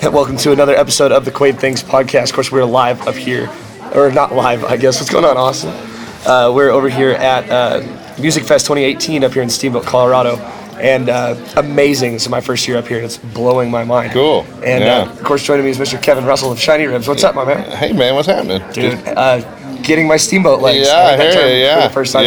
Welcome to another episode of the Quaid Things podcast. Of course, we're live up here, or not live, I guess. What's going on, Austin? We're over here at Music Fest 2018 up here in Steamboat, Colorado. And amazing. This is my first year up here, and it's blowing my mind. Cool. And, of course, joining me is Mr. Kevin Russell of Shiny Ribs. What's up, my man? Hey, man, what's happening? Dude, getting my Steamboat legs. Yeah, I hear you, yeah. For the first time.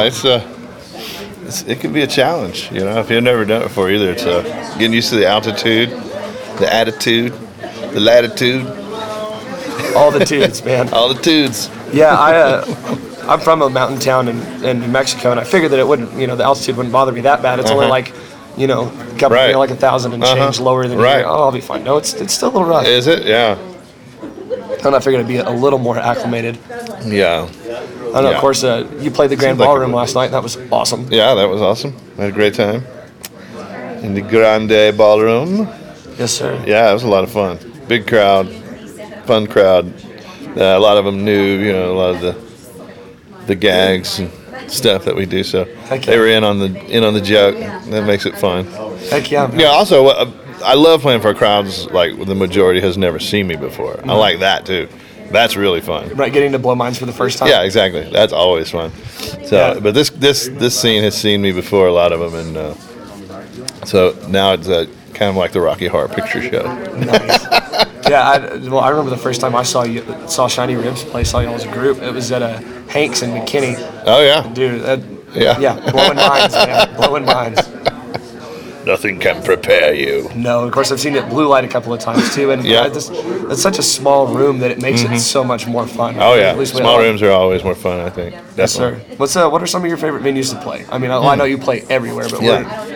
It can be a challenge, you know, if you've never done it before either. It's getting used to the altitude, the attitude, the latitude. All the tudes, man. All the tudes. Yeah, I'm from a mountain town in New Mexico, and I figured that it wouldn't, the altitude wouldn't bother me that bad. It's only like, a couple, like 1,000 and change lower than here. Oh, I'll be fine. No, it's still a little rough. Is it? Yeah. And I figured I'd be a little more acclimated. Yeah. I know, of course, you played the Grand Ballroom last night, and that was awesome. Yeah, that was awesome. I had a great time in the Grande Ballroom. Yes, sir. Yeah, it was a lot of fun. Big crowd, fun crowd. A lot of them knew, a lot of the gags and stuff that we do. So they were in on the joke. That makes it fun. Heck yeah, man. Yeah. Also, I love playing for crowds like the majority has never seen me before. Mm-hmm. I like that too. That's really fun. Right, getting to blow minds for the first time. Yeah, exactly. That's always fun. So, but this scene has seen me before, a lot of them, and so now it's kind of like the Rocky Horror Picture Show. Nice. Yeah, I remember the first time I saw Shiny Ribs play, saw y'all as a group. It was at Hanks in McKinney. Oh yeah, dude. Blowing minds, man, blowing minds. Nothing can prepare you. No, of course I've seen it blue light a couple of times too, and it's such a small room that it makes it so much more fun. Oh yeah, small rooms are always more fun, I think. Definitely. Yes, sir. What are some of your favorite venues to play? I mean, I know you play everywhere, but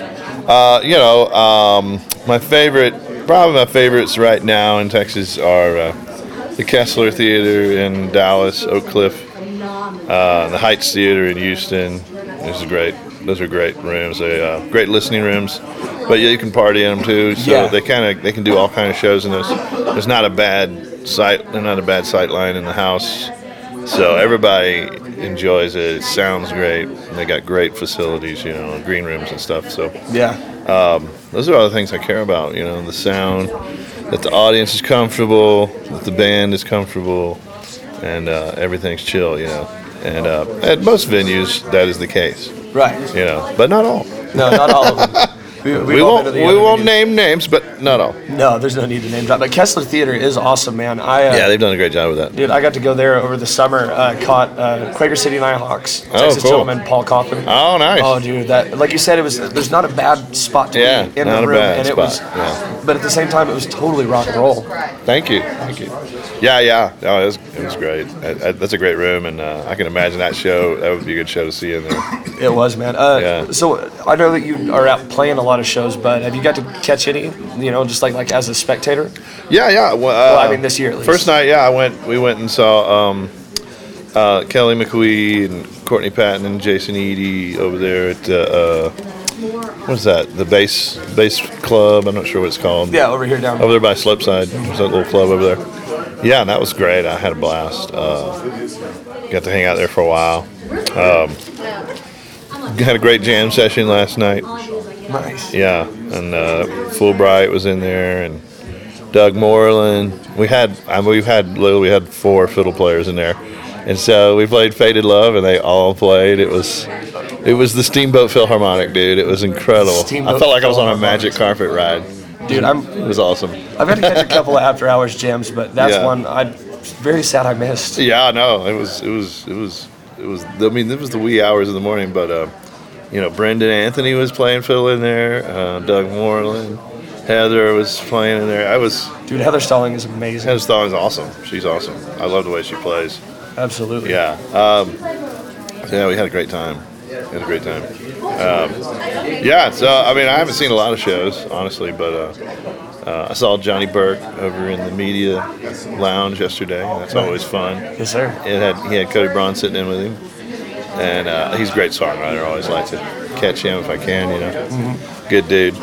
my favorites right now in Texas are the Kessler Theater in Dallas, Oak Cliff, the Heights Theater in Houston. Those are great rooms. They great listening rooms, but you can party in them too. So they can do all kind of shows in those. There's not a bad sight. They're not a bad sight line in the house. So everybody enjoys it. It sounds great. And they got great facilities, green rooms and stuff. So those are all the things I care about. The sound, that the audience is comfortable, that the band is comfortable, and everything's chill. And at most venues that is the case. Right. But not all. No, not all of them. We won't name names, but not all. No, there's no need to name drop. But Kessler Theater is awesome, man. They've done a great job with that. Dude, I got to go there over the summer. Caught Quaker City Nighthawks, Texas Gentleman, Paul Coffin. Oh, nice. Oh, dude, that like you said, there's not a bad spot to be in the room, and it was. But at the same time, it was totally rock and roll. Thank you. Yeah. Oh, it was great. That's a great room, and I can imagine that show. That would be a good show to see in there. It was, man. So I know that you are out playing a lot of shows, but have you got to catch any? Just like as a spectator. Yeah. Well, I mean, this year at least. First night, we went and saw Kelly McQueen and Courtney Patton and Jason Eady over there at what's that? The bass club. I'm not sure what it's called. Yeah, over here down. Over there by Slopeside. There's that little club over there. Yeah, and that was great. I had a blast. Got to hang out there for a while. Had a great jam session last night. Nice. Yeah, and Fulbright was in there, and Doug Moreland. We had 4 fiddle players in there, and so we played "Faded Love," and they all played. It was the Steamboat Philharmonic, dude. It was incredible. I felt like I was on a magic carpet ride. Dude, it was awesome. I've had to catch a couple of after hours jams, but that's one I'm very sad I missed. Yeah, I know. It was. I mean, it was the wee hours of the morning, but Brendan Anthony was playing fiddle in there. Doug Moreland, Heather was playing in there. Dude, Heather Stalling is amazing. Heather Stalling is awesome. She's awesome. I love the way she plays. Absolutely. Yeah. We had a great time. So I mean, I haven't seen a lot of shows, honestly, but I saw Johnny Burke over in the media lounge yesterday. That's always fun. Yes, sir. He had Cody Braun sitting in with him, and he's a great songwriter. I always like to catch him if I can. Mm-hmm. Good dude.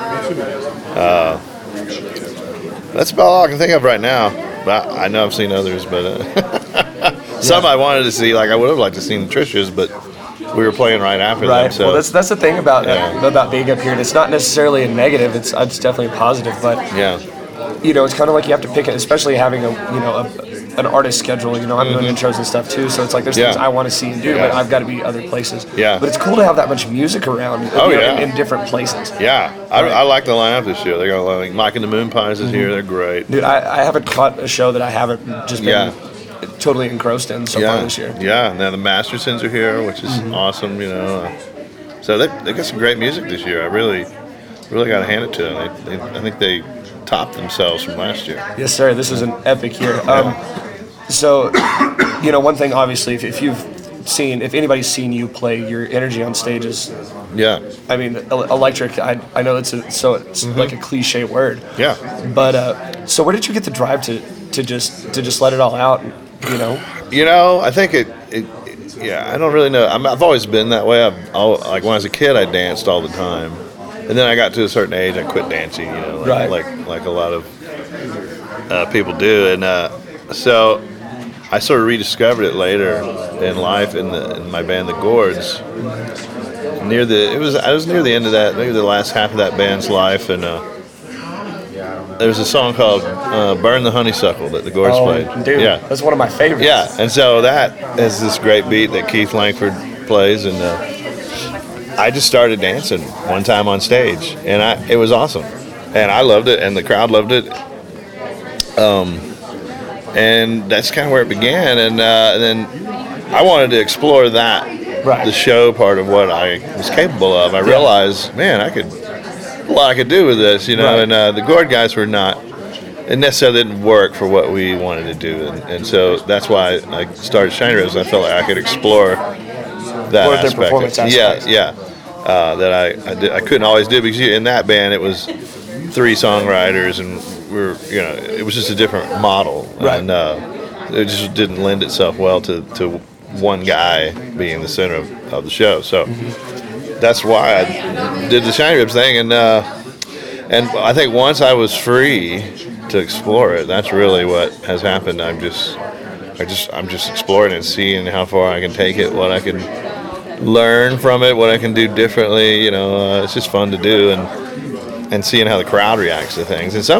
That's about all I can think of right now. But I know I've seen others, but some I wanted to see. Like I would have liked to see the Trishas, but we were playing right after them. So. Well, that's the thing about being up here. And it's not necessarily a negative. It's definitely a positive. But it's kind of like you have to pick it, especially having an artist schedule. I'm doing intros and stuff too, so it's like there's things I want to see and do, but I've got to be other places. Yeah. But it's cool to have that much music around. In different places. Yeah, I like the lineup this year. They got like Mike and the Moon Pies is here. They're great. Dude, I haven't caught a show that I haven't just been totally engrossed in so far this year. Yeah, and now the Mastersons are here, which is awesome. So they got some great music this year. I really got to hand it to them. I think they topped themselves from last year. Yes, sir. This is an epic year. So, one thing obviously, if anybody's seen you play, your energy on stage is, I mean, electric. I know it's like a cliche word. Yeah. But so where did you get the drive to just let it all out? I think I don't really know. I've always been that way. Like when I was a kid, I danced all the time, and then I got to a certain age, I quit dancing. Like a lot of people do, and so I sort of rediscovered it later in life in my band, the Gourds. I was near the end of that, maybe the last half of that band's life, and there was a song called "Burn the Honeysuckle" that the Gourds played. Dude, that's one of my favorites. Yeah, and so that has this great beat that Keith Langford plays, and I just started dancing one time on stage, and it was awesome, and I loved it, and the crowd loved it. And that's kind of where it began, and then I wanted to explore the show part of what I was capable of. I realized, man, I could do with this, and the Gourd guys were not, it necessarily didn't work for what we wanted to do, and so that's why I started Shiny Ribs. I felt like I could explore that aspect. Their performance aspect. That I couldn't always do, because in that band it was 3 songwriters, and it was just a different model, and it just didn't lend itself well to one guy being the center of the show. So that's why I did the Shiny Ribs thing, and I think once I was free to explore it, that's really what has happened. I'm just exploring and seeing how far I can take it, what I can learn from it, what I can do differently. It's just fun to do, and seeing how the crowd reacts to things. And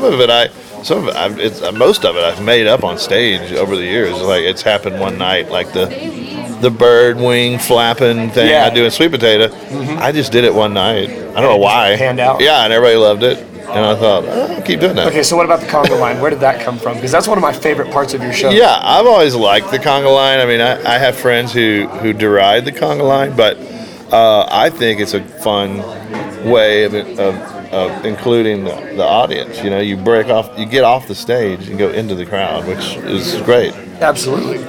most of it I've made up on stage over the years. Like it's happened one night, like the bird wing flapping thing I do in Sweet Potato. I just did it one night. I don't know why. Hand out. Yeah, and everybody loved it. And I thought, I'll keep doing that. Okay, so what about the conga line? Where did that come from? Because that's one of my favorite parts of your show. Yeah, I've always liked the conga line. I mean, I have friends who deride the conga line, but I think it's a fun way of including the audience. You get off the stage and go into the crowd, which is great. Absolutely.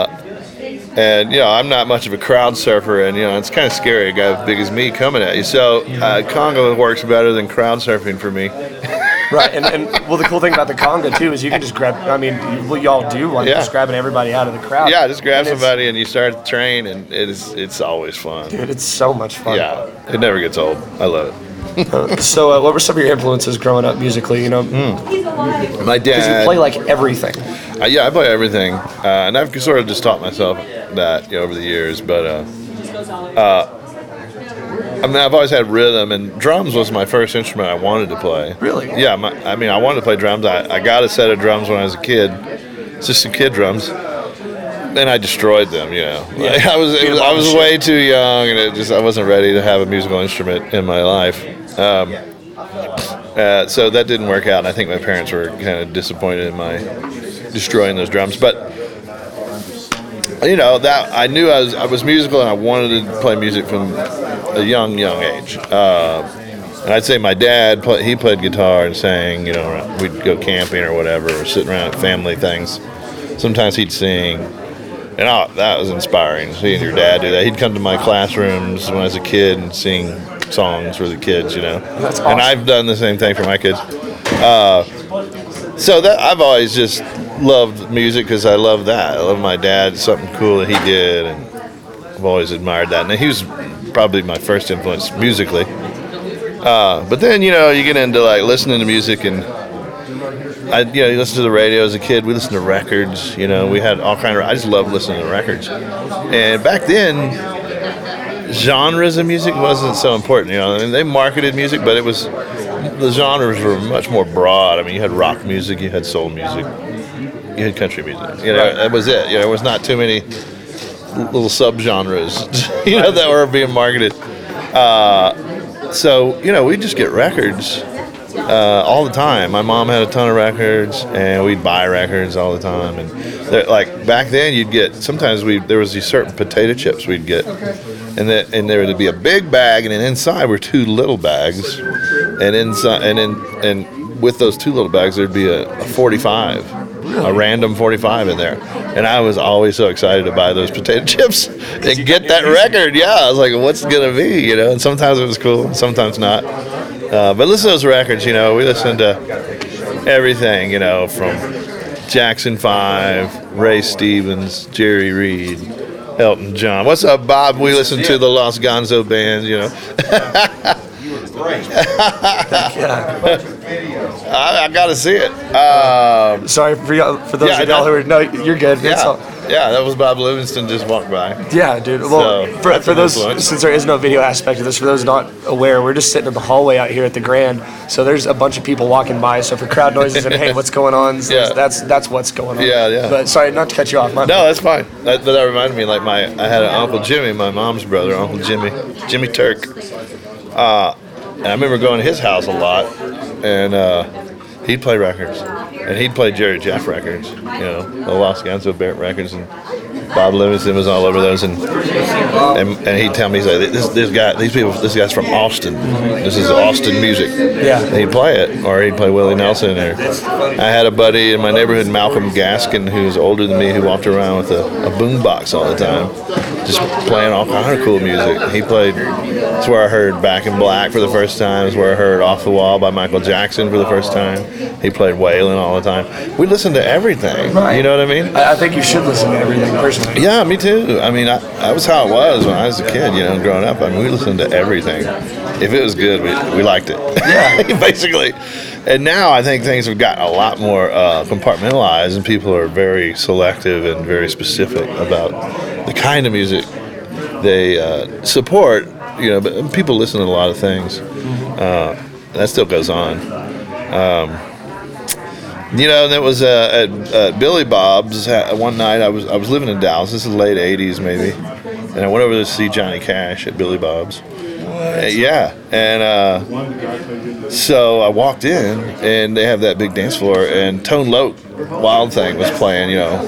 And I'm not much of a crowd surfer, and it's kind of scary, a guy as big as me coming at you. So conga works better than crowd surfing for me. Right, and the cool thing about the conga too is you can just grab. I mean, y'all do just grabbing everybody out of the crowd. Yeah, just grab somebody and you start the train, and it's always fun. Dude, it's so much fun. Yeah, it never gets old. I love it. So, what were some of your influences growing up musically? My dad. Because you play like everything. I play everything, and I've sort of just taught myself that over the years. But I've always had rhythm, and drums was my first instrument I wanted to play. Really? Yeah. I wanted to play drums. I got a set of drums when I was a kid. It's just some kid drums. And I destroyed them, Like, I was way too young, and I wasn't ready to have a musical instrument in my life. So that didn't work out, and I think my parents were kind of disappointed in my destroying those drums. But that I knew I was musical, and I wanted to play music from a young age. And I'd say my dad he played guitar and sang. We'd go camping or whatever, or sitting around at family things. Sometimes he'd sing. And that was inspiring, seeing your dad do that. He'd come to my classrooms when I was a kid and sing songs for the kids, That's awesome. And I've done the same thing for my kids. So that I've always just loved music because I love that. I love my dad, something cool that he did, and I've always admired that. And he was probably my first influence musically. But then, you get into like listening to music, and you listen to the radio as a kid. We listened to records. We had all kind of. I just loved listening to records. And back then, genres of music wasn't so important. They marketed music, but it was the genres were much more broad. I mean, you had rock music, you had soul music, you had country music. You know, that was it. You know, there was not too many little subgenres, you know, that were being marketed. So, you know, we'd just get records all the time. My mom had a ton of records, and we'd buy records all the time. And like back then, you'd get sometimes there was these certain potato chips we'd get, and there would be a big bag, and then inside were two little bags, and inside and with those two little bags there'd be a 45. A random 45 in there, and I was always so excited to buy those potato chips and get that record. Yeah, I was like, "What's it gonna be?" You know. And sometimes it was cool, and sometimes not. But listen to those records. You know, we listened to everything. You know, from Jackson 5, Ray Stevens, Jerry Reed, Elton John. What's up, Bob? We listened to the Los Gonzo Band. You know. I got to see it. Sorry for those of y'all who are. No, you're good. Yeah, that was Bob Livingston just walked by. Yeah, dude. Well, So, for those, since there is no video aspect of this, for those not aware, we're just sitting in the hallway out here at the Grand. So there's a bunch of people walking by. So for crowd noises and hey, what's going on? So Yeah. that's what's going on. Yeah. But sorry, not to cut you off. No, that's fine. That reminded me, like I had an Uncle Jimmy, my mom's brother, Uncle Jimmy Turk. And I remember going to his house a lot, and he'd play records, and he'd play Jerry Jeff records, you know, the Los Gonzo Band records, and Bob Livingston was all over those, and he'd tell me, he's like, this guy's from Austin. This is Austin music. Yeah. And he'd play it, or he'd play Willie Nelson. Or I had a buddy in my neighborhood, Malcolm Gaskin, who's older than me, who walked around with a boombox all the time, just playing all kind of cool music. He played. That's where I heard Back in Black for the first time. That's where I heard Off the Wall by Michael Jackson for the first time. He played Waylon all the time. We listened to everything. Right. You know what I mean? I think you should listen to everything personally. Yeah, me too. I mean, that was how it was when I was a kid, you know, growing up. I mean, we listened to everything. If it was good, we liked it. Yeah. Basically. And now I think things have gotten a lot more compartmentalized, and people are very selective and very specific about the kind of music they support. You know, but people listen to a lot of things. That still goes on. You know, and it was at Billy Bob's one night. I was living in Dallas. This is late '80s maybe, and I went over to see Johnny Cash at Billy Bob's. Yeah, and so I walked in, and they have that big dance floor, and Tone Loc, Wild Thing was playing. You know,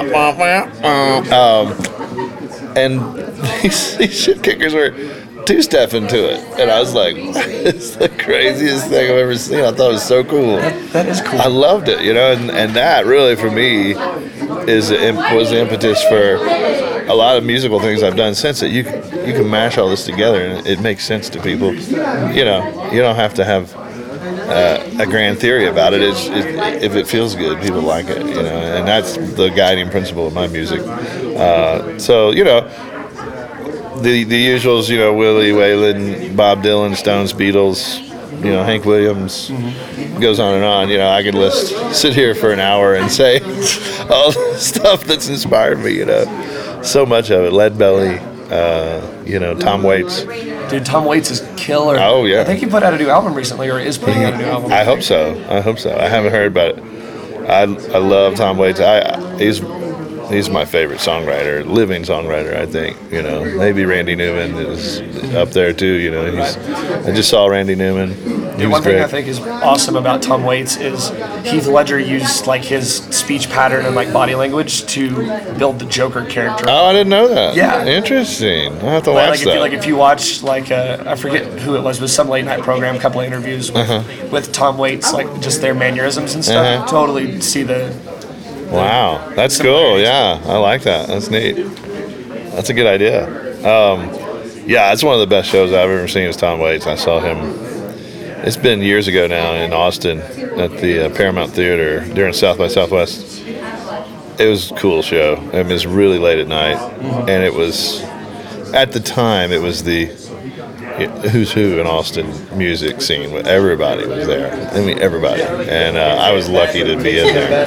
and these shit kickers were two-stepping to it, and I was like, it's the craziest thing I've ever seen. I thought it was so cool. That is cool. I loved it, you know, and that really for me was the impetus for a lot of musical things I've done since it. You can mash all this together and it makes sense to people. You know, you don't have to have a grand theory about it. If it feels good, people like it, you know, and that's the guiding principle of my music. So, you know, the usuals, you know, Willie, Waylon, Bob Dylan, Stones, Beatles, you know, Hank Williams, goes on and on. You know, I could sit here for an hour and say all the stuff that's inspired me, you know. So much of it. Lead Belly, you know, Tom Waits. Dude, Tom Waits is killer. Oh, yeah. I think he put out a new album recently, or is putting out a new album. I hope so. I haven't heard about it. I love Tom Waits. He's my favorite songwriter, living songwriter, I think. You know, maybe Randy Newman is up there too. You know, I just saw Randy Newman. He was One thing great. I think is awesome about Tom Waits is Heath Ledger used like his speech pattern and like body language to build the Joker character. Oh, I didn't know that. Yeah. Interesting. I'll have to watch that. If you watch like I forget who it was some late night program, a couple of interviews with Tom Waits, like just their mannerisms and stuff. Totally see the. Wow, that's cool. Yeah, I like that. That's neat. That's a good idea. Yeah, it's one of the best shows I've ever seen is Tom Waits. I saw him. It's been years ago now in Austin at the Paramount Theater during South by Southwest. It was a cool show. I mean, it was really late at night, and it was at the time it was the who's who in Austin music scene. Everybody was there. I mean, everybody. And I was lucky to be in there.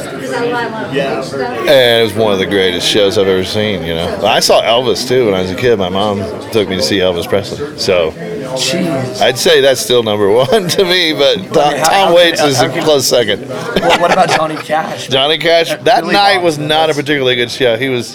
And it was one of the greatest shows I've ever seen, you know. I saw Elvis, too, when I was a kid. My mom took me to see Elvis Presley. So Jeez. I'd say that's still number one to me, but Tom Waits is a close second. Well, what about Johnny Cash? Johnny Cash, that night was not a particularly good show.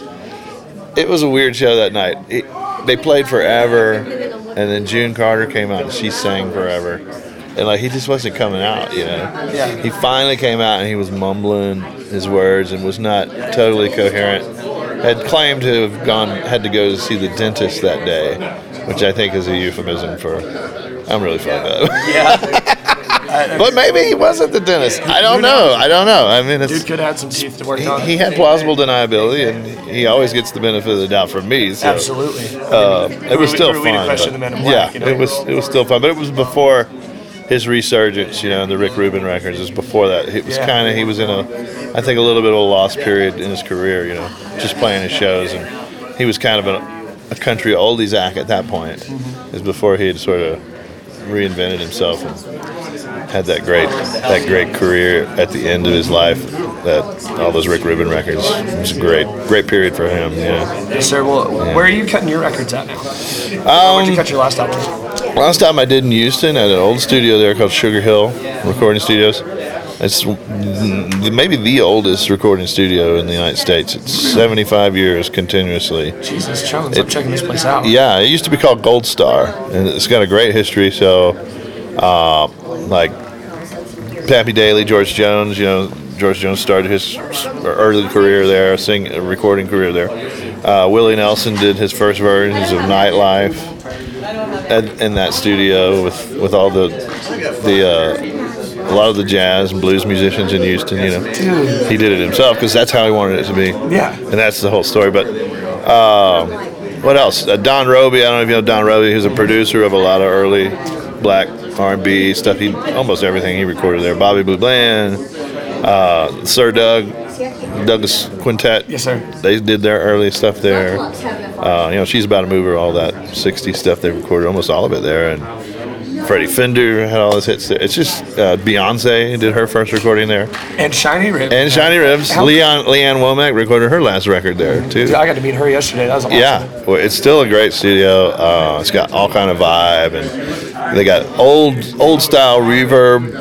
It was a weird show that night. They played forever, and then June Carter came out and she sang forever. And like he just wasn't coming out, you know. Yeah. He finally came out and he was mumbling his words and was not totally coherent. Had claimed to have had to go to see the dentist that day, which I think is a euphemism for I'm really fucked up. Yeah. But maybe he wasn't the dentist. I don't know. I mean, Dude could have had some teeth to work on. he had plausible deniability, and he always gets the benefit of the doubt from me. So, Absolutely. it was still fun. Question the Men in Black, Yeah, you know? it was still fun, but it was before his resurgence. You know, the Rick Rubin records. It was before that. It was he was in I think a little bit of a lost period in his career. You know, just playing his shows, and he was kind of a country oldies act at that point. Mm-hmm. It was before he had sort of reinvented himself and had that great career at the end of his life. That all those Rick Rubin records. It was a great period for him. Yeah. Yes, sir. Well, where are you cutting your records at now? Where'd you cut your last album? Last time I did in Houston at an old studio there called Sugar Hill Recording Studios. It's maybe the oldest recording studio in the United States. It's 75 years continuously. Jesus, Jones, I'm checking this place out. Yeah, it used to be called Gold Star, and it's got a great history. So, like Pappy Daly, George Jones, you know, George Jones started his early career there, recording career there. Willie Nelson did his first versions of Nightlife in that studio with all a lot of the jazz and blues musicians in Houston. You know, he did it himself because that's how he wanted it to be. Yeah, and that's the whole story. But what else? Don Roby. I don't know if you know Don Roby. He was a producer of a lot of early black R&B stuff. Almost everything he recorded there. Bobby Blue Bland, Sir Douglas Quintet. Yes, sir. They did their early stuff there. You know, She's About to Move Her, all that 60s stuff they recorded, almost all of it there. And Freddie Fender had all his hits there. It's just Beyonce did her first recording there. And Shiny Ribs. Leanne Womack recorded her last record there, too. Dude, I got to meet her yesterday. That was awesome. Yeah, well, it's still a great studio. It's got all kind of vibe, and they got old style reverb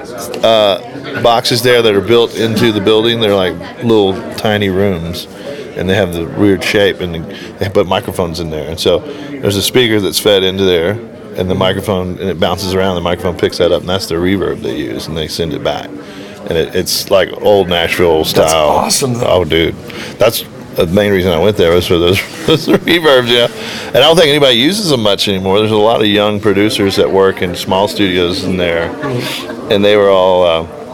boxes there that are built into the building. They're like little tiny rooms, and they have the weird shape, and they put microphones in there. And so there's a speaker that's fed into there, and the microphone, and it bounces around. The microphone picks that up, and that's the reverb they use, and they send it back. And it's like old Nashville style. That's awesome, though. Oh, dude, that's the main reason I went there was for those reverbs, yeah. And I don't think anybody uses them much anymore. There's a lot of young producers that work in small studios in there, and they were all.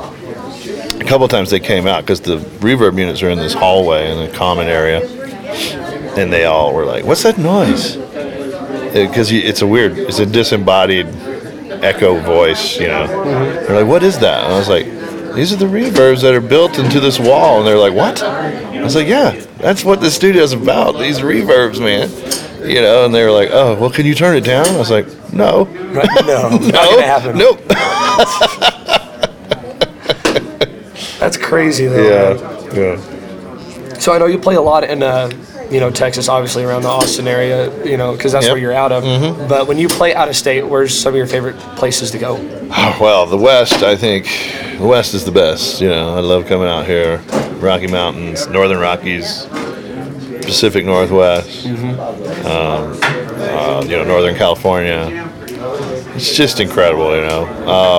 A couple of times they came out because the reverb units are in this hallway in a common area, and they all were like, "What's that noise?" Because it's a disembodied echo voice, you know. They're like, "What is that?" And I was like, "These are the reverbs that are built into this wall." And they're like, "What?" I was like, "Yeah, that's what the studio's about. These reverbs, man." You know, and they were like, "Oh, well, can you turn it down?" I was like, "No, no, not gonna happen. Nope." That's crazy, though. Yeah. So I know you play a lot in, Texas, obviously around the Austin area, because that's where you're out of. Mm-hmm. But when you play out of state, where's some of your favorite places to go? Well, the West, I think, the West is the best. You know, I love coming out here. Rocky Mountains, Northern Rockies, Pacific Northwest, Northern California. It's just incredible, you know.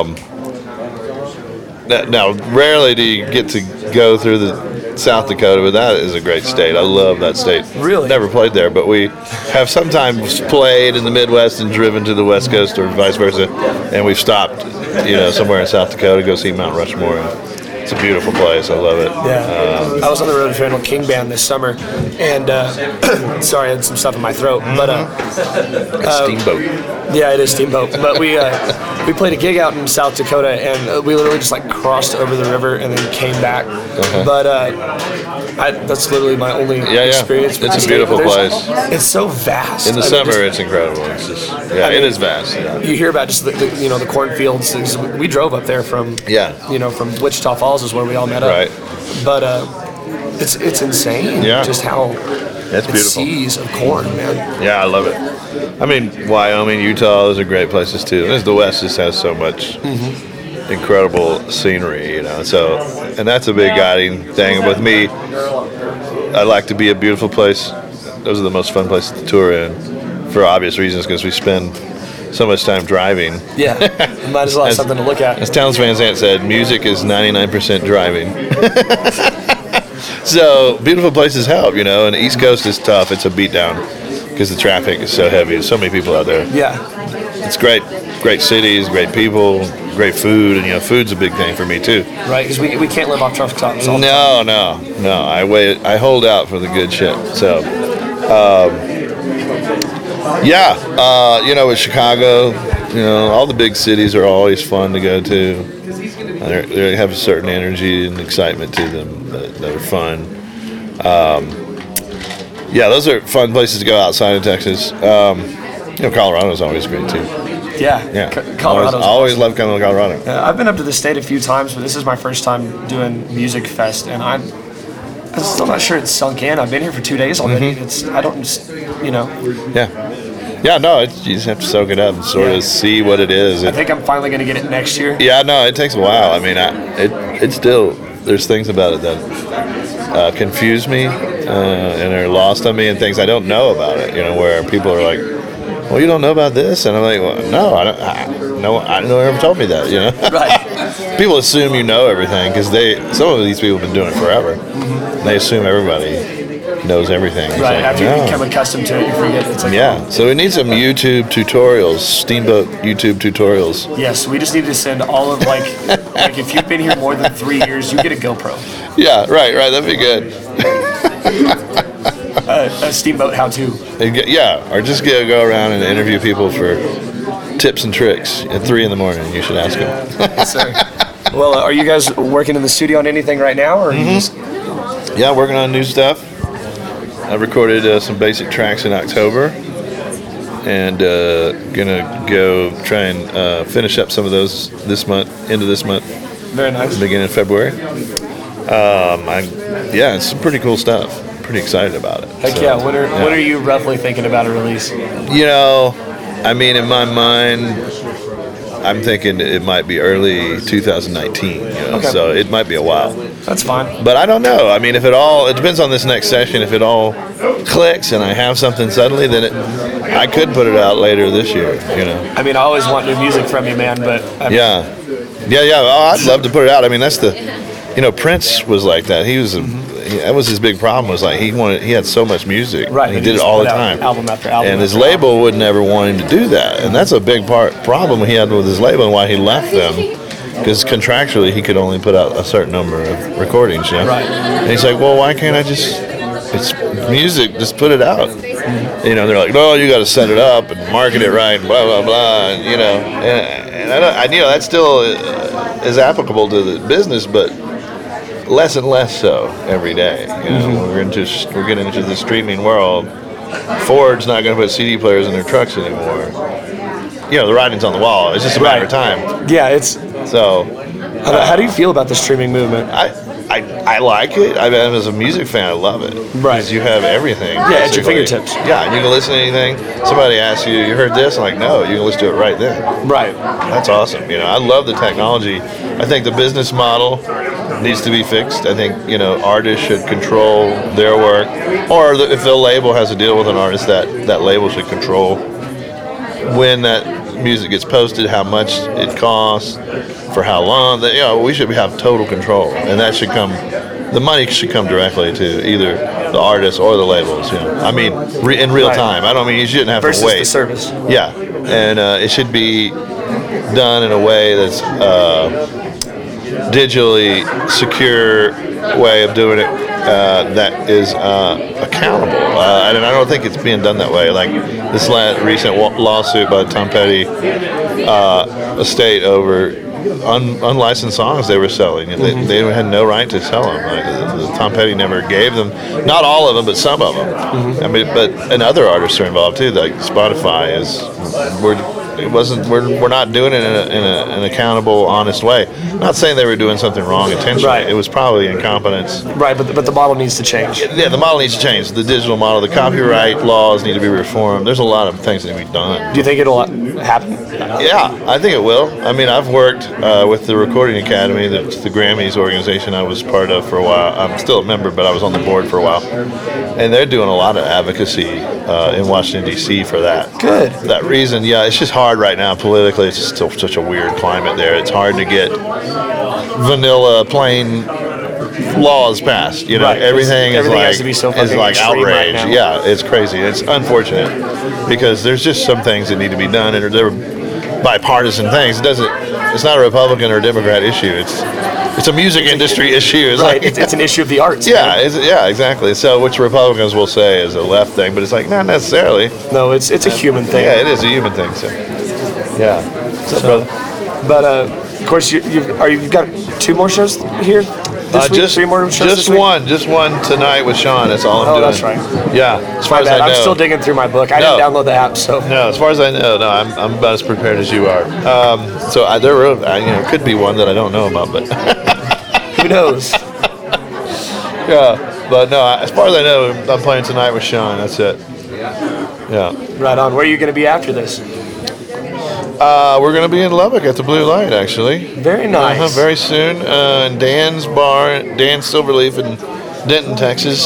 Now, rarely do you get to go through the South Dakota, but that is a great state. I love that state. Really? Never played there, but we have sometimes played in the Midwest and driven to the West Coast or vice versa, and we've stopped, somewhere in South Dakota to go see Mount Rushmore. It's a beautiful place. I love it. Yeah. I was on the road with Randall King Band this summer, and sorry, I had some stuff in my throat, but Steamboat. Yeah, it is Steamboat. But we we played a gig out in South Dakota, and we literally just like crossed over the river and then came back. But that's literally my only experience. It's a beautiful place. It's so vast. In the summer, it's incredible. It's just, it is vast. Yeah. You hear about just the cornfields. We drove up there from from Wichita Falls is where we all met up. Right. But it's insane. Yeah. Just how it's beautiful. Seas of corn, man. Yeah, I love it. I mean, Wyoming, Utah, those are great places too. The West just has so much incredible scenery, So, and that's a big guiding thing with me. I like to be a beautiful place. Those are the most fun places to tour in, for obvious reasons, because we spend so much time driving. Yeah, might as well have something to look at. As Townes Van Zandt said, music is 99% driving. So beautiful places help, and the East Coast is tough. It's a beatdown because the traffic is so heavy. There's so many people out there. Yeah. It's great cities, great people, great food, and food's a big thing for me too. Right, because we can't live off truck stops. No. I hold out for the good shit. So, with Chicago, all the big cities are always fun to go to. They have a certain energy and excitement to them that are fun. Those are fun places to go outside of Texas. Colorado's always great too. Yeah. Colorado's always love coming to Colorado. I've been up to the state a few times, but this is my first time doing Music Fest, and I'm still not sure it's sunk in. I've been here for 2 days already. Yeah, no, you just have to soak it up and sort of see what it is. I think I'm finally going to get it next year. Yeah, no, it takes a while. I mean, it's still, there's things about it that confuse me and are lost on me, and things I don't know about it, where people are like, well, you don't know about this? And I'm like, well, no, I don't know ever told me that, Right. People assume you know everything because some of these people have been doing it forever. They assume everybody knows everything. Right, like, after you become accustomed to it, you forget. It's like, so we need some YouTube tutorials, Steamboat YouTube tutorials. Yes, we just need to send all of, like if you've been here more than 3 years, you get a GoPro. Yeah, right, that'd be good. A Steamboat how-to. Yeah, or just go around and interview people for tips and tricks at 3 a.m. You should ask them. Yes, sir. Well, are you guys working in the studio on anything right now? Or Yeah, working on new stuff. I recorded some basic tracks in October, and gonna go try and finish up some of those into this month. Very nice. Beginning of February. It's some pretty cool stuff. Pretty excited about it. Heck so, yeah. When are you roughly thinking about a release? I mean, in my mind, I'm thinking it might be early 2019. So it might be a while. That's fine. But I don't know. I mean, it depends on this next session. If it all clicks and I have something suddenly, then I could put it out later this year. I mean, I always want new music from you, man. But yeah. Oh, I'd love to put it out. I mean, that's Prince was like that. That was his big problem. Was like he had so much music. Right. He did it all the time. Album after album. And his label would never want him to do that. And that's a big problem he had with his label and why he left them. Because contractually he could only put out a certain number of recordings. Right. And he's like, well, why can't I it's music, just put it out. They're like, no, you got to set it up and market it right, and blah blah blah. And I that still is applicable to the business, but less and less so every day. We're getting into the streaming world. Ford's not going to put CD players in their trucks anymore. The writing's on the wall. It's just a matter of time. Yeah, it's so. How do you feel about the streaming movement? I like it. I mean, as a music fan, I love it. Right. Because you have everything. Yeah, at your fingertips. Yeah, and you can listen to anything. Somebody asks you, you heard this? I'm like, no, you can listen to it right then. Right. That's awesome. I love the technology. I think the business model needs to be fixed. I think, artists should control their work. Or if the label has a deal with an artist, that label should control when that music gets posted, how much it costs, for how long. We should have total control, and that should come. The money should come directly to either the artists or the labels. I mean, in real time. I don't mean you shouldn't have versus to wait. The service. Yeah, and it should be done in a way that's digitally secure way of doing it that is accountable. And I don't think it's being done that way. Like this recent lawsuit by Tom Petty estate over unlicensed songs they were selling. They had no right to sell them. Tom Petty never gave them, not all of them, but some of them. I mean, and other artists are involved too. Like Spotify we're not doing it in an accountable, honest way. Not saying they were doing something wrong intentionally. Right. It was probably incompetence. Right, but the model needs to change. Yeah, the model needs to change. The digital model, the copyright laws need to be reformed. There's a lot of things that need to be done. Do you think it'll happen? Yeah, I think it will. I mean, I've worked with the Recording Academy, the Grammys organization I was part of for a while. I'm still a member, but I was on the board for a while. And they're doing a lot of advocacy in Washington, D.C. for that. Good. For that reason, yeah, it's just hard right now politically. It's just still such a weird climate there. It's hard to get vanilla, plain laws passed. You know, Right. everything has to be so fucking is like extreme right outrage. now. Yeah, it's crazy. It's unfortunate because there's just some things that need to be done, and they're bipartisan things. It's not a Republican or Democrat issue. It's a music industry issue. It's Right, like, it's an issue of the arts. yeah, exactly. So, which Republicans will say is a left thing, but it's like not necessarily. No, it's a human thing. Yeah, it is a human thing. So, yeah. What's up, brother? But of course, you've got 2 more shows here this week. 3 more shows this week? Just one tonight with Sean. That's all I'm doing. Oh, that's right. Yeah, as far My as bad. I know. I'm still digging through my book. I No. didn't download the app, so. No, as far as I know, no, I'm about as prepared as you are. So there could be one that I don't know about, but Who knows? yeah. But no, as far as I know, I'm playing tonight with Sean. That's it. Yeah. Right on. Where are you going to be after this? We're going to be in Lubbock at the Blue Light, actually. Very nice. Very soon. In Dan's Bar, Dan Silverleaf in Denton, Texas.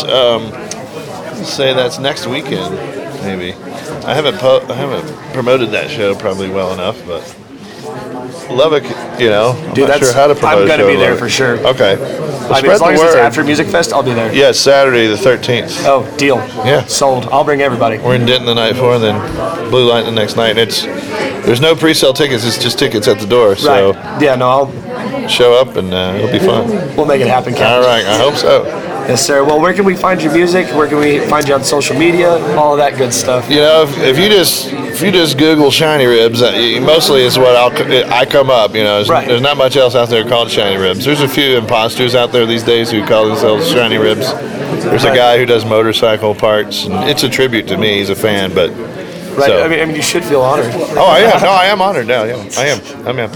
Say that's next weekend, maybe. I haven't promoted that show probably well enough, but Lubbock, I'm Dude, not sure how to promote I'm a going show to be in there Lubbock. for sure. Okay. I mean, as long as it's after Music Fest, I'll be there. Yeah, Saturday the 13th. Oh, deal. Yeah. Sold. I'll bring everybody. We're in Denton the night before, and then Blue Light the next night. And there's no pre-sale tickets. It's just tickets at the door. So Right. Yeah, no, I'll show up, and it'll be fun. we'll make it happen, Captain. All right, I hope so. Yes, sir. Well, where can we find your music? Where can we find you on social media? All of that good stuff. If you just Google Shiny Ribs, mostly is what I come up. Right. There's not much else out there called Shiny Ribs. There's a few imposters out there these days who call themselves Shiny Ribs. There's a guy who does motorcycle parts, and it's a tribute to me. He's a fan, but Right. So. I mean, you should feel honored. Oh, I am. No, I am honored now. Yeah, I am.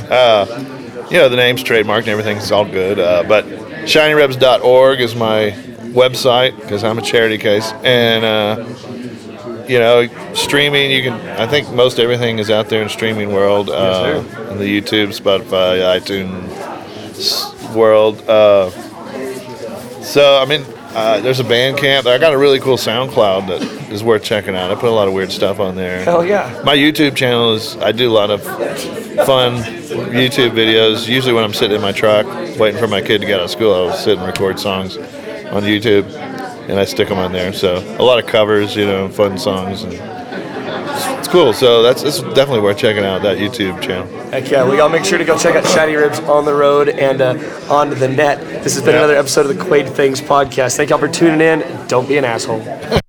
The name's trademarked and everything's all good. But shinyribs.org is my website because I'm a charity case. And, streaming, I think most everything is out there in streaming world. In the YouTube, Spotify, iTunes world. There's a Bandcamp. I got a really cool SoundCloud that is worth checking out. I put a lot of weird stuff on there. Hell yeah. My YouTube channel I do a lot of fun YouTube videos. Usually when I'm sitting in my truck waiting for my kid to get out of school, I'll sit and record songs on YouTube, and I stick them on there. So a lot of covers, fun songs, and it's cool. So it's definitely worth checking out, that YouTube channel. Heck yeah. Well, y'all make sure to go check out Shiny Ribs on the road and on the net. This has been another episode of the Quaid Things podcast. Thank y'all for tuning in. Don't be an asshole.